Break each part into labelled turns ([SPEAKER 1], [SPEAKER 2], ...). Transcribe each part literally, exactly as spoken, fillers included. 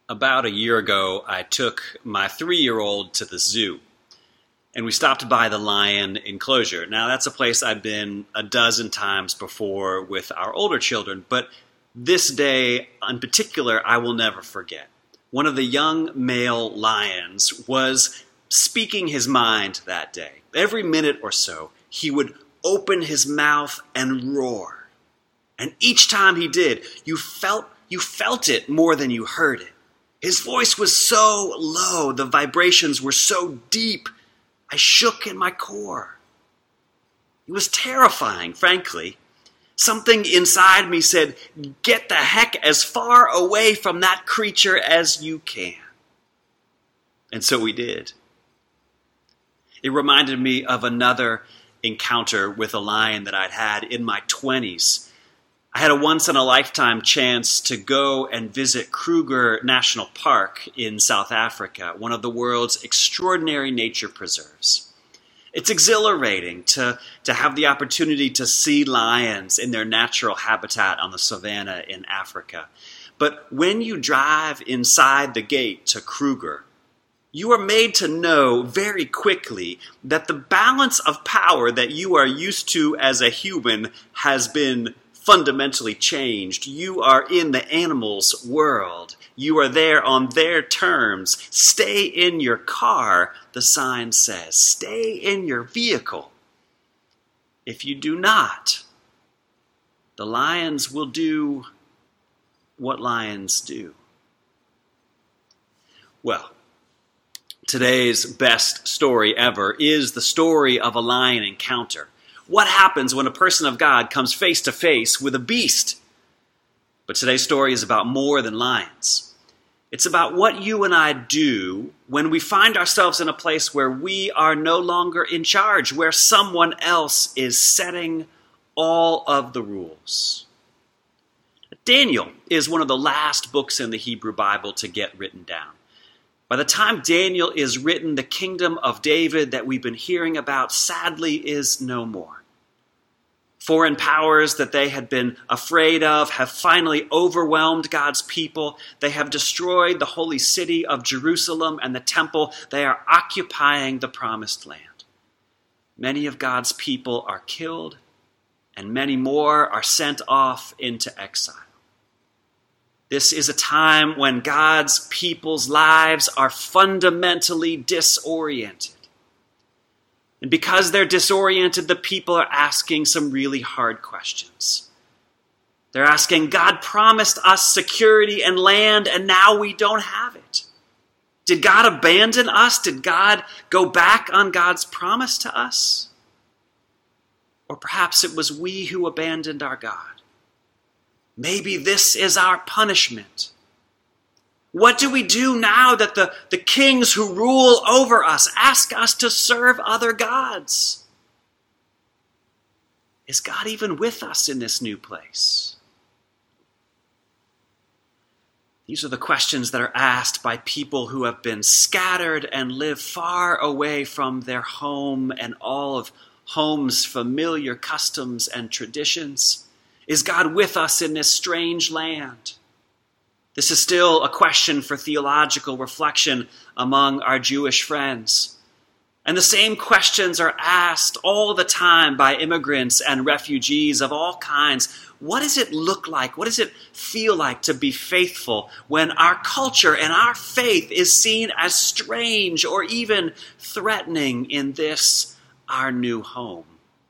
[SPEAKER 1] About a year ago, I took my three-year-old to the zoo, and we stopped by the lion enclosure. Now, that's a place I've been a dozen times before with our older children, but this day in particular, I will never forget. One of the young male lions was speaking his mind that day. Every minute or so, he would open his mouth and roar. And each time he did, you felt you felt it more than you heard it. His voice was so low, the vibrations were so deep, I shook in my core. It was terrifying, frankly. Something inside me said, get the heck as far away from that creature as you can. And so we did. It reminded me of another encounter with a lion that I'd had in my twenties. I had a once-in-a-lifetime chance to go and visit Kruger National Park in South Africa, one of the world's extraordinary nature preserves. It's exhilarating to, to have the opportunity to see lions in their natural habitat on the savanna in Africa. But when you drive inside the gate to Kruger, you are made to know very quickly that the balance of power that you are used to as a human has been fundamentally changed. You are in the animals' world. You are there on their terms. Stay in your car, the sign says. Stay in your vehicle. If you do not, the lions will do what lions do. Well, today's best story ever is the story of a lion encounter. What happens when a person of God comes face to face with a beast? But today's story is about more than lions. It's about what you and I do when we find ourselves in a place where we are no longer in charge, where someone else is setting all of the rules. Daniel is one of the last books in the Hebrew Bible to get written down. By the time Daniel is written, the kingdom of David that we've been hearing about, sadly, is no more. Foreign powers that they had been afraid of have finally overwhelmed God's people. They have destroyed the holy city of Jerusalem and the temple. They are occupying the promised land. Many of God's people are killed, and many more are sent off into exile. This is a time when God's people's lives are fundamentally disoriented. And because they're disoriented, the people are asking some really hard questions. They're asking, God promised us security and land, and now we don't have it. Did God abandon us? Did God go back on God's promise to us? Or perhaps it was we who abandoned our God. Maybe this is our punishment. What do we do now that the, the kings who rule over us ask us to serve other gods? Is God even with us in this new place? These are the questions that are asked by people who have been scattered and live far away from their home and all of home's familiar customs and traditions. Is God with us in this strange land? This is still a question for theological reflection among our Jewish friends. And the same questions are asked all the time by immigrants and refugees of all kinds. What does it look like? What does it feel like to be faithful when our culture and our faith is seen as strange or even threatening in this, our new home?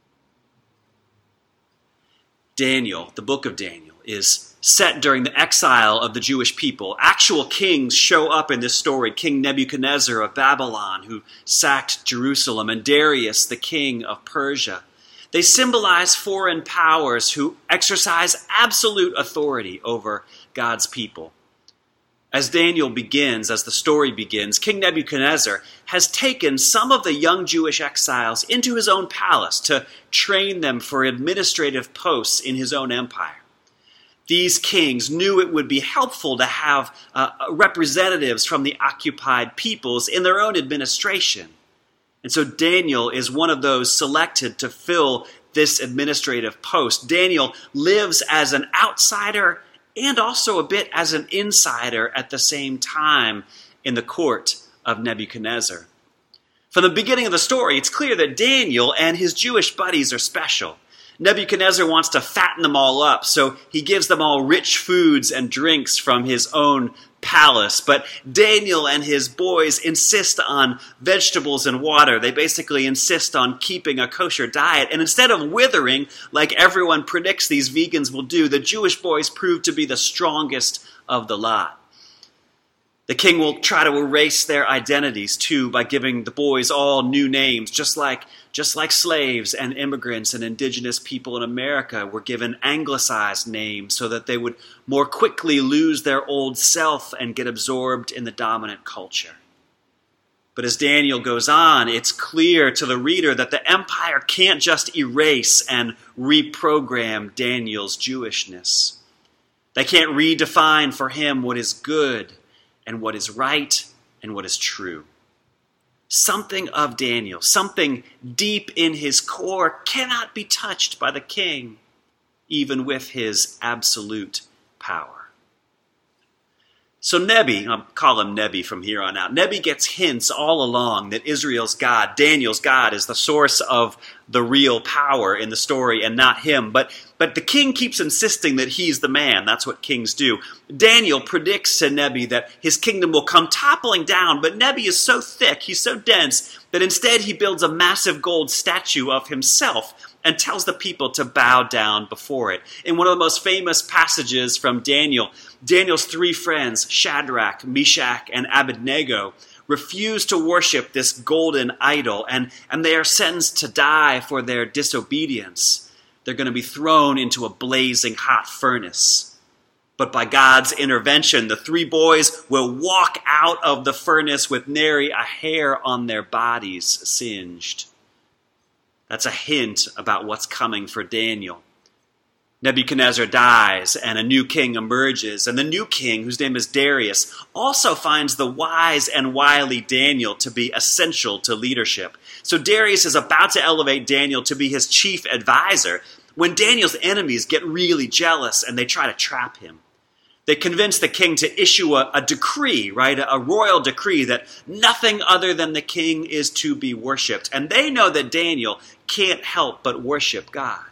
[SPEAKER 1] Daniel, the book of Daniel, is set during the exile of the Jewish people. Actual kings show up in this story. King Nebuchadnezzar of Babylon, who sacked Jerusalem, and Darius, the king of Persia. They symbolize foreign powers who exercise absolute authority over God's people. As Daniel begins, as the story begins, King Nebuchadnezzar has taken some of the young Jewish exiles into his own palace to train them for administrative posts in his own empire. These kings knew it would be helpful to have uh, representatives from the occupied peoples in their own administration. And so Daniel is one of those selected to fill this administrative post. Daniel lives as an outsider and also a bit as an insider at the same time in the court of Nebuchadnezzar. From the beginning of the story, it's clear that Daniel and his Jewish buddies are special. Nebuchadnezzar wants to fatten them all up, so he gives them all rich foods and drinks from his own palace. But Daniel and his boys insist on vegetables and water. They basically insist on keeping a kosher diet. And instead of withering, like everyone predicts these vegans will do, the Jewish boys prove to be the strongest of the lot. The king will try to erase their identities, too, by giving the boys all new names, just like, just like slaves and immigrants and indigenous people in America were given anglicized names so that they would more quickly lose their old self and get absorbed in the dominant culture. But as Daniel goes on, it's clear to the reader that the empire can't just erase and reprogram Daniel's Jewishness. They can't redefine for him what is good and what is right and what is true. Something of Daniel, something deep in his core, cannot be touched by the king, even with his absolute power. So Nebi, I'll call him Nebi from here on out, Nebi gets hints all along that Israel's God, Daniel's God, is the source of the real power in the story and not him. But, but the king keeps insisting that he's the man. That's what kings do. Daniel predicts to Nebi that his kingdom will come toppling down, but Nebi is so thick, he's so dense, that instead he builds a massive gold statue of himself and tells the people to bow down before it. In one of the most famous passages from Daniel, Daniel's three friends, Shadrach, Meshach, and Abednego, refuse to worship this golden idol, and, and they are sentenced to die for their disobedience. They're going to be thrown into a blazing hot furnace. But by God's intervention, the three boys will walk out of the furnace with nary a hair on their bodies singed. That's a hint about what's coming for Daniel. Nebuchadnezzar dies and a new king emerges, and the new king, whose name is Darius, also finds the wise and wily Daniel to be essential to leadership. So Darius is about to elevate Daniel to be his chief advisor when Daniel's enemies get really jealous and they try to trap him. They convince the king to issue a, a decree, right, a, a royal decree that nothing other than the king is to be worshipped. And they know that Daniel can't help but worship God.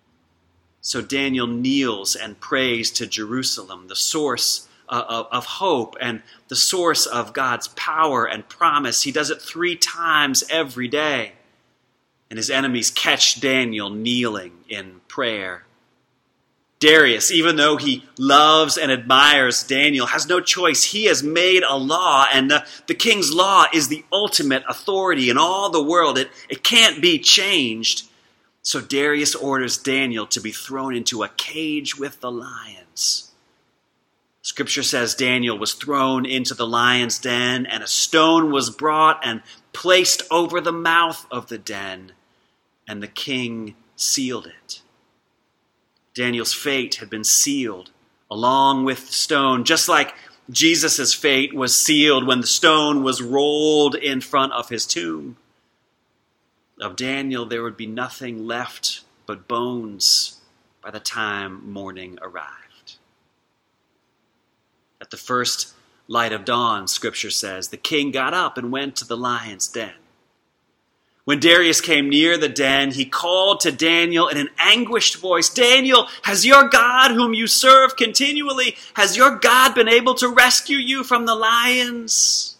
[SPEAKER 1] So Daniel kneels and prays to Jerusalem, the source uh, of, of hope and the source of God's power and promise. He does it three times every day. And his enemies catch Daniel kneeling in prayer. Darius, even though he loves and admires Daniel, has no choice. He has made a law, and the, the king's law is the ultimate authority in all the world. It, it can't be changed. So Darius orders Daniel to be thrown into a cage with the lions. Scripture says Daniel was thrown into the lion's den, and a stone was brought and placed over the mouth of the den, and the king sealed it. Daniel's fate had been sealed along with the stone, just like Jesus' fate was sealed when the stone was rolled in front of his tomb. Of Daniel, there would be nothing left but bones by the time morning arrived. At the first light of dawn, Scripture says, the king got up and went to the lion's den. When Darius came near the den, he called to Daniel in an anguished voice, "Daniel, has your God, whom you serve continually, has your God been able to rescue you from the lions?"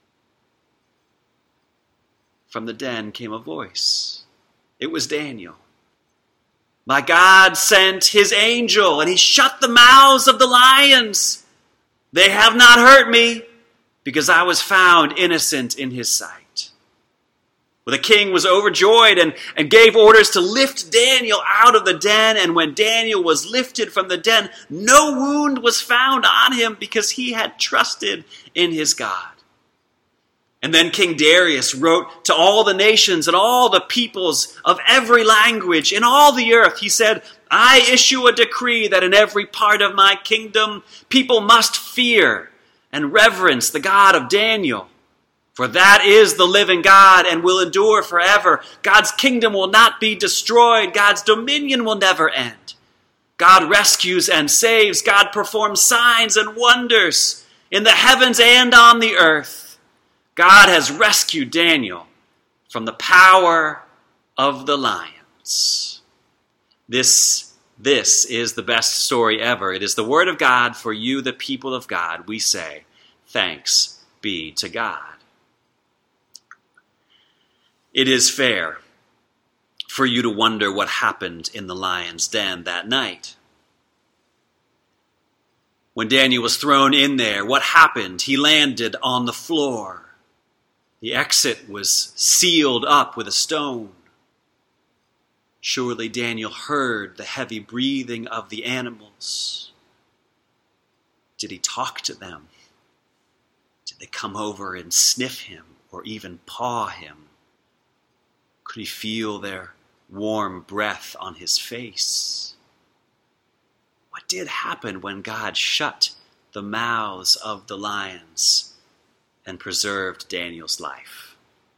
[SPEAKER 1] From the den came a voice. It was Daniel. "My God sent his angel, and he shut the mouths of the lions. They have not hurt me, because I was found innocent in his sight." Well, the king was overjoyed and, and gave orders to lift Daniel out of the den. And when Daniel was lifted from the den, no wound was found on him because he had trusted in his God. And then King Darius wrote to all the nations and all the peoples of every language in all the earth. He said, "I issue a decree that in every part of my kingdom people must fear and reverence the God of Daniel. For that is the living God and will endure forever. God's kingdom will not be destroyed. God's dominion will never end. God rescues and saves. God performs signs and wonders in the heavens and on the earth. God has rescued Daniel from the power of the lions. This, this is the best story ever. It is the word of God for you, the people of God. We say, thanks be to God. It is fair for you to wonder what happened in the lion's den that night. When Daniel was thrown in there, what happened? He landed on the floor. The exit was sealed up with a stone. Surely Daniel heard the heavy breathing of the animals. Did he talk to them? Did they come over and sniff him or even paw him? Could he feel their warm breath on his face? What did happen when God shut the mouths of the lions and preserved Daniel's life?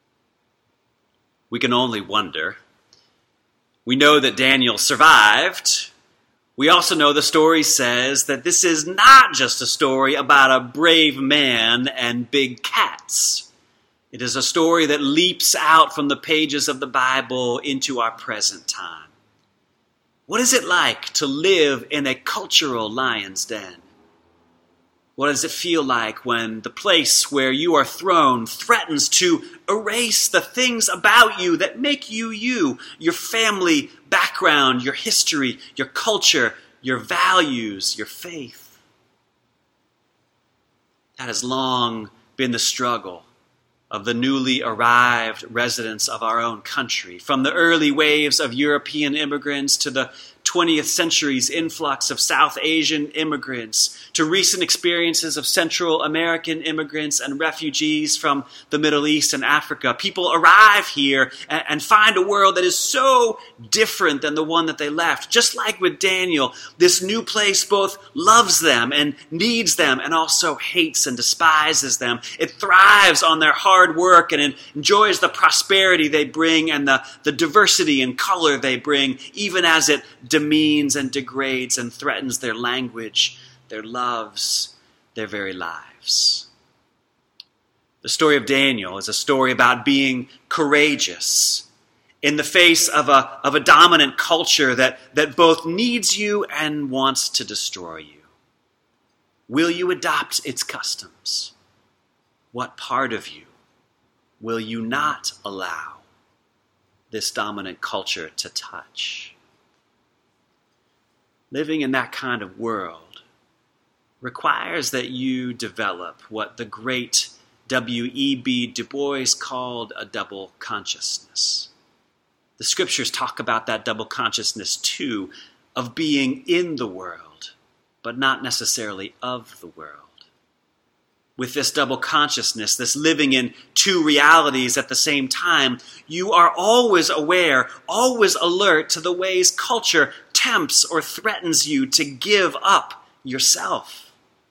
[SPEAKER 1] We can only wonder. We know that Daniel survived. We also know the story says that this is not just a story about a brave man and big cats. It is a story that leaps out from the pages of the Bible into our present time. What is it like to live in a cultural lion's den? What does it feel like when the place where you are thrown threatens to erase the things about you that make you you, your family background, your history, your culture, your values, your faith? That has long been the struggle of the newly arrived residents of our own country, from the early waves of European immigrants to the twentieth century's influx of South Asian immigrants, to recent experiences of Central American immigrants and refugees from the Middle East and Africa. People arrive here and, and find a world that is so different than the one that they left. Just like with Daniel, this new place both loves them and needs them and also hates and despises them. It thrives on their hard work and enjoys the prosperity they bring and the, the diversity and color they bring, even as it demeans and degrades and threatens their language, their loves, their very lives. The story of Daniel is a story about being courageous in the face of a, of a dominant culture that, that both needs you and wants to destroy you. Will you adopt its customs? What part of you will you not allow this dominant culture to touch? Living in that kind of world requires that you develop what the great W E B Du Bois called a double consciousness. The scriptures talk about that double consciousness too, of being in the world, but not necessarily of the world. With this double consciousness, this living in two realities at the same time, you are always aware, always alert to the ways culture tempts or threatens you to give up yourself.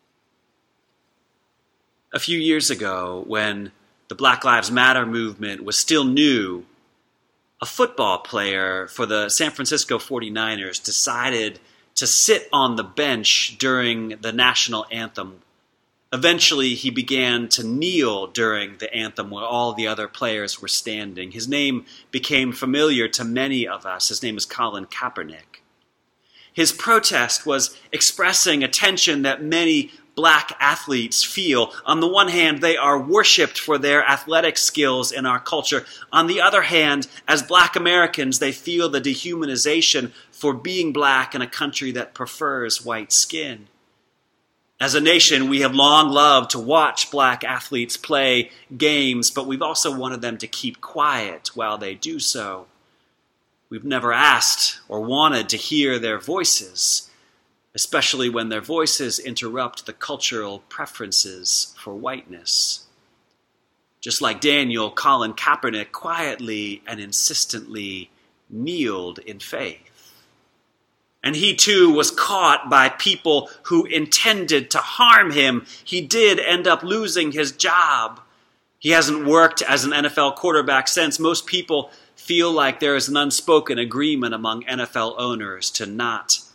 [SPEAKER 1] A few years ago, when the Black Lives Matter movement was still new, a football player for the San Francisco forty-niners decided to sit on the bench during the national anthem. Eventually, he began to kneel during the anthem while all the other players were standing. His name became familiar to many of us. His name is Colin Kaepernick. His protest was expressing a tension that many black athletes feel. On the one hand, they are worshipped for their athletic skills in our culture. On the other hand, as black Americans, they feel the dehumanization for being black in a country that prefers white skin. As a nation, we have long loved to watch black athletes play games, but we've also wanted them to keep quiet while they do so. We've never asked or wanted to hear their voices, especially when their voices interrupt the cultural preferences for whiteness. Just like Daniel, Colin Kaepernick quietly and insistently kneeled in faith. And he too was caught by people who intended to harm him. He did end up losing his job. He hasn't worked as an N F L quarterback since. Most people feel like there is an unspoken agreement among N F L owners to not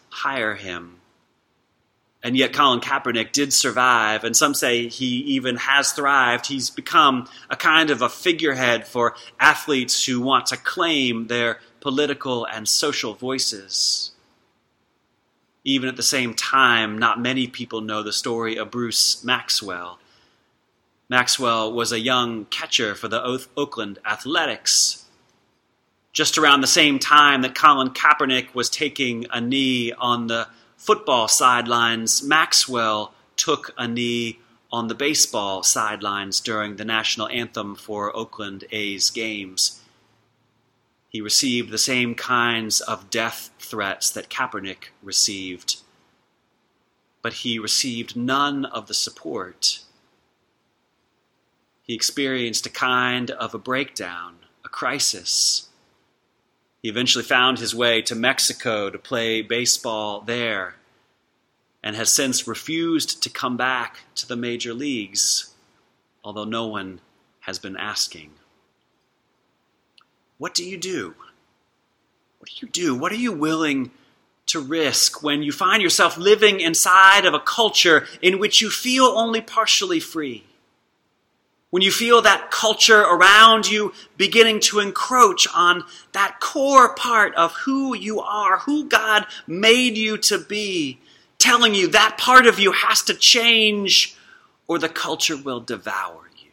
[SPEAKER 1] hire him. And yet Colin Kaepernick did survive, and some say he even has thrived. He's become a kind of a figurehead for athletes who want to claim their political and social voices. Even at the same time, not many people know the story of Bruce Maxwell. Maxwell was a young catcher for the Oakland Athletics. Just around the same time that Colin Kaepernick was taking a knee on the football sidelines, Maxwell took a knee on the baseball sidelines during the national anthem for Oakland A's games. He received the same kinds of death threats that Kaepernick received, but he received none of the support. He experienced a kind of a breakdown, a crisis. He eventually found his way to Mexico to play baseball there, and has since refused to come back to the major leagues, although no one has been asking. What do you do? What do you do? What are you willing to risk when you find yourself living inside of a culture in which you feel only partially free? When you feel that culture around you beginning to encroach on that core part of who you are, who God made you to be, telling you that part of you has to change or the culture will devour you.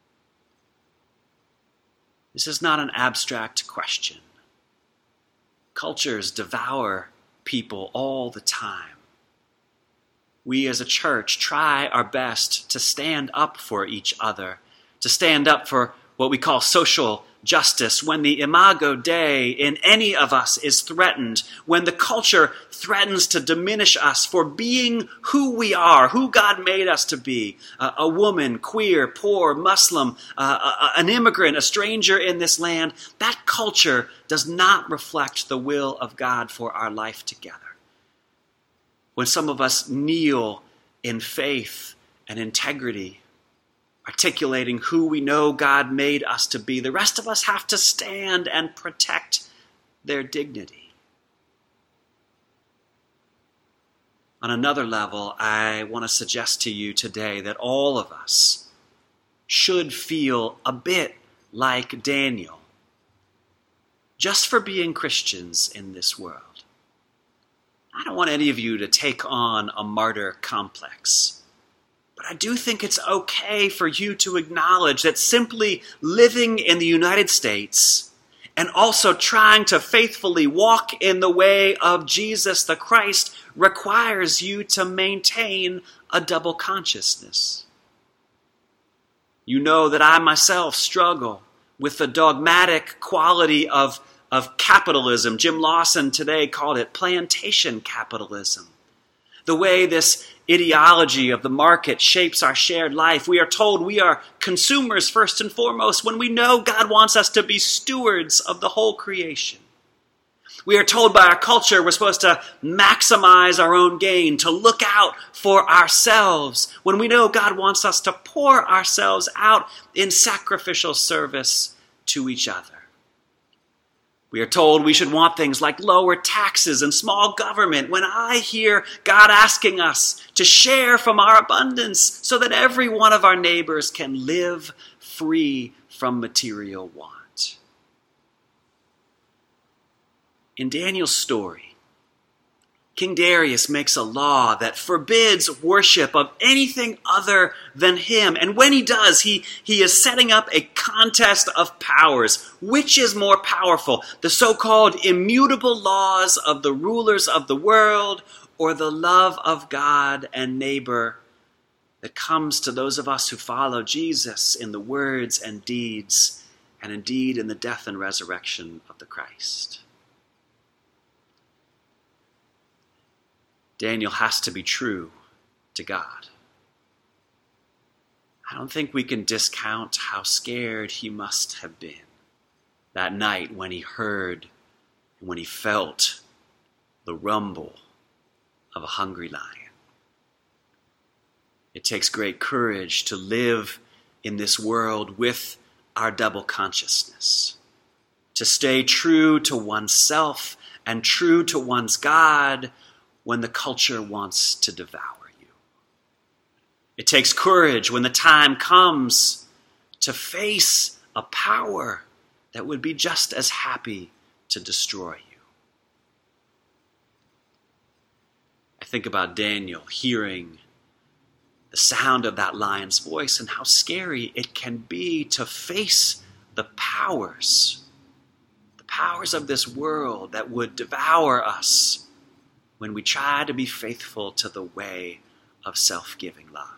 [SPEAKER 1] This is not an abstract question. Cultures devour people all the time. We as a church try our best to stand up for each other, to stand up for what we call social justice. When the imago Dei in any of us is threatened, when the culture threatens to diminish us for being who we are, who God made us to be, uh, a woman, queer, poor, Muslim, uh, uh, an immigrant, a stranger in this land, that culture does not reflect the will of God for our life together. When some of us kneel in faith and integrity, articulating who we know God made us to be, the rest of us have to stand and protect their dignity. On another level, I want to suggest to you today that all of us should feel a bit like Daniel, just for being Christians in this world. I don't want any of you to take on a martyr complex. But I do think it's okay for you to acknowledge that simply living in the United States and also trying to faithfully walk in the way of Jesus the Christ requires you to maintain a double consciousness. You know that I myself struggle with the dogmatic quality of of capitalism. Jim Lawson today called it plantation capitalism. The way this ideology of the market shapes our shared life. We are told we are consumers first and foremost when we know God wants us to be stewards of the whole creation. We are told by our culture we're supposed to maximize our own gain, to look out for ourselves when we know God wants us to pour ourselves out in sacrificial service to each other. We are told we should want things like lower taxes and small government when I hear God asking us to share from our abundance so that every one of our neighbors can live free from material want. In Daniel's story, King Darius makes a law that forbids worship of anything other than him. And when he does, he, he is setting up a contest of powers. Which is more powerful, the so-called immutable laws of the rulers of the world or the love of God and neighbor that comes to those of us who follow Jesus in the words and deeds and indeed in the death and resurrection of the Christ? Daniel has to be true to God. I don't think we can discount how scared he must have been that night when he heard and when he felt the rumble of a hungry lion. It takes great courage to live in this world with our double consciousness, to stay true to oneself and true to one's God, when the culture wants to devour you. It takes courage when the time comes to face a power that would be just as happy to destroy you. I think about Daniel hearing the sound of that lion's voice and how scary it can be to face the powers, the powers of this world that would devour us when we try to be faithful to the way of self-giving love.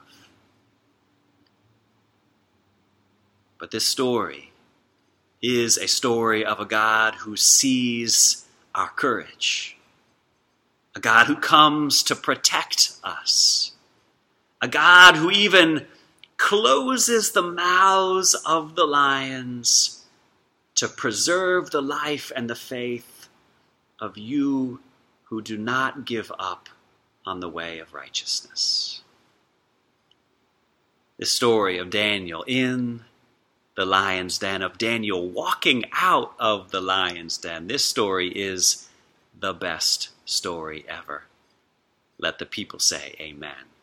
[SPEAKER 1] But this story is a story of a God who sees our courage, a God who comes to protect us, a God who even closes the mouths of the lions to preserve the life and the faith of you who do not give up on the way of righteousness. This story of Daniel in the lion's den, of Daniel walking out of the lion's den, this story is the best story ever. Let the people say amen.